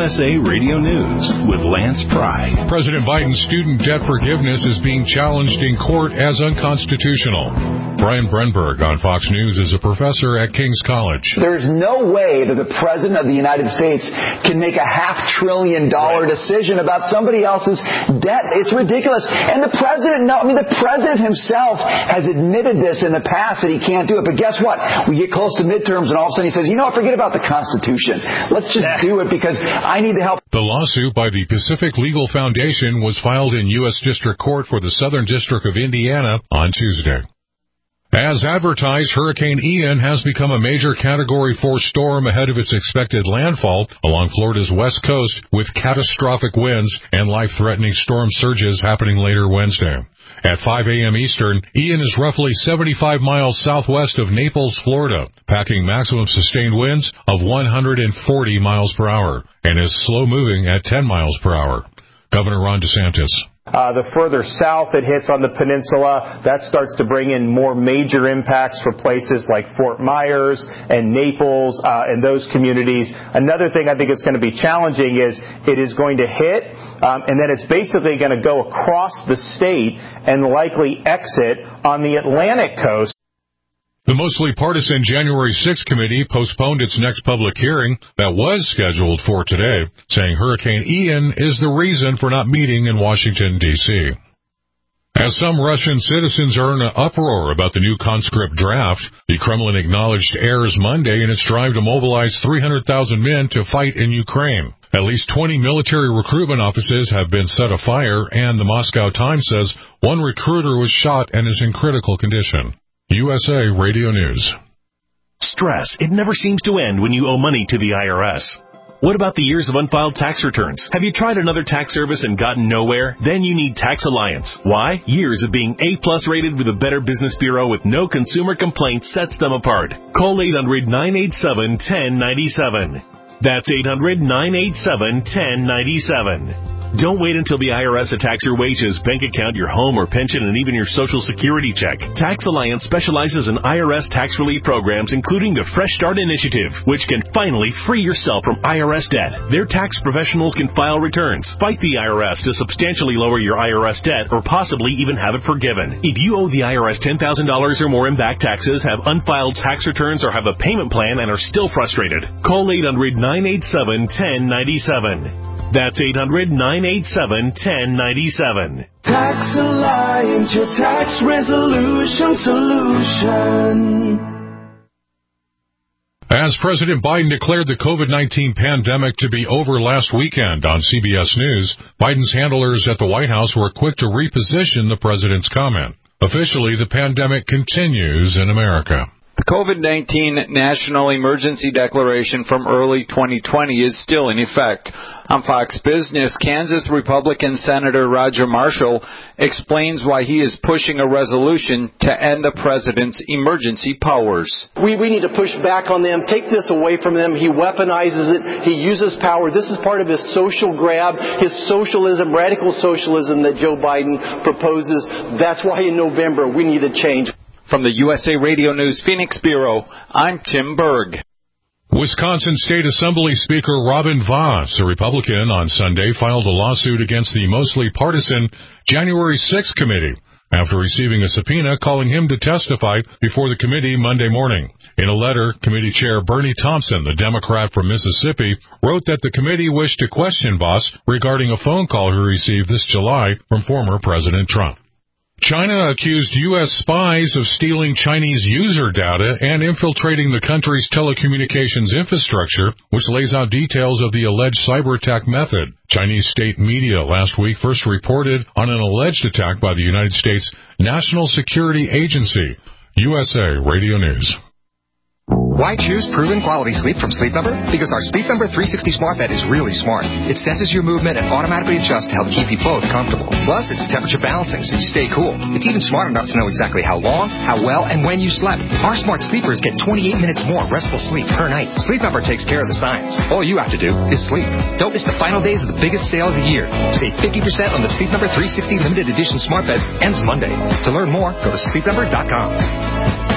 USA Radio News with Lance Pry. President Biden's student debt forgiveness is being challenged in court as unconstitutional. Brian Brenberg on Fox News is a professor at King's College. There's no way that the President of the United States can make a $500 billion decision about somebody else's debt. It's ridiculous. And the President himself has admitted this in the past that he can't do it. But guess what? We get close to midterms and all of a sudden he says, forget about the Constitution. Let's just do it because I need to help. The lawsuit by the Pacific Legal Foundation was filed in U.S. District Court for the Southern District of Indiana on Tuesday. As advertised, Hurricane Ian has become a major Category 4 storm ahead of its expected landfall along Florida's west coast, with catastrophic winds and life-threatening storm surges happening later Wednesday. At 5 a.m. Eastern, Ian is roughly 75 miles southwest of Naples, Florida, packing maximum sustained winds of 140 miles per hour and is slow-moving at 10 miles per hour. Governor Ron DeSantis. The further south it hits on the peninsula, that starts to bring in more major impacts for places like Fort Myers and Naples and those communities. Another thing I think it's going to be challenging is it is going to hit and then it's basically going to go across the state and likely exit on the Atlantic coast. The mostly partisan January 6th committee postponed its next public hearing that was scheduled for today, saying Hurricane Ian is the reason for not meeting in Washington, D.C. As some Russian citizens are in an uproar about the new conscript draft, the Kremlin acknowledged errors Monday in its drive to mobilize 300,000 men to fight in Ukraine. At least 20 military recruitment offices have been set afire, and the Moscow Times says one recruiter was shot and is in critical condition. USA Radio News. Stress. It never seems to end when you owe money to the IRS. What about the years of unfiled tax returns? Have you tried another tax service and gotten nowhere? Then you need Tax Alliance. Why? Years of being A+ rated with a Better Business Bureau with no consumer complaints sets them apart. Call 800-987-1097. That's 800-987-1097. Don't wait until the IRS attacks your wages, bank account, your home or pension, and even your Social Security check. Tax Alliance specializes in IRS tax relief programs, including the Fresh Start Initiative, which can finally free yourself from IRS debt. Their tax professionals can file returns, fight the IRS to substantially lower your IRS debt, or possibly even have it forgiven. If you owe the IRS $10,000 or more in back taxes, have unfiled tax returns, or have a payment plan and are still frustrated, call 800-987-1097. That's 800-987-1097. Tax Alliance, your tax resolution solution. As President Biden declared the COVID-19 pandemic to be over last weekend on CBS News, Biden's handlers at the White House were quick to reposition the president's comment. Officially, the pandemic continues in America. The COVID-19 National Emergency Declaration from early 2020 is still in effect. On Fox Business, Kansas Republican Senator Roger Marshall explains why he is pushing a resolution to end the president's emergency powers. We need to push back on them, take this away from them. He weaponizes it. He uses power. This is part of his social grab, his socialism, radical socialism that Joe Biden proposes. That's why in November we need a change. From the USA Radio News Phoenix Bureau, I'm Tim Berg. Wisconsin State Assembly Speaker Robin Vos, a Republican, on Sunday filed a lawsuit against the mostly partisan January 6th committee after receiving a subpoena calling him to testify before the committee Monday morning. In a letter, Committee Chair Bernie Thompson, the Democrat from Mississippi, wrote that the committee wished to question Vos regarding a phone call he received this July from former President Trump. China accused U.S. spies of stealing Chinese user data and infiltrating the country's telecommunications infrastructure, which lays out details of the alleged cyber attack method. Chinese state media last week first reported on an alleged attack by the United States National Security Agency. USA Radio News. Why choose proven quality sleep from Sleep Number? Because our Sleep Number 360 smart bed is really smart. It senses your movement and automatically adjusts to help keep you both comfortable. Plus, it's temperature balancing so you stay cool. It's even smart enough to know exactly how long, how well, and when you slept. Our smart sleepers get 28 minutes more restful sleep per night. Sleep Number takes care of the science. All you have to do is sleep. Don't miss the final days of the biggest sale of the year. Save 50% on the Sleep Number 360 limited edition smart bed. Ends Monday. To learn more, go to sleepnumber.com.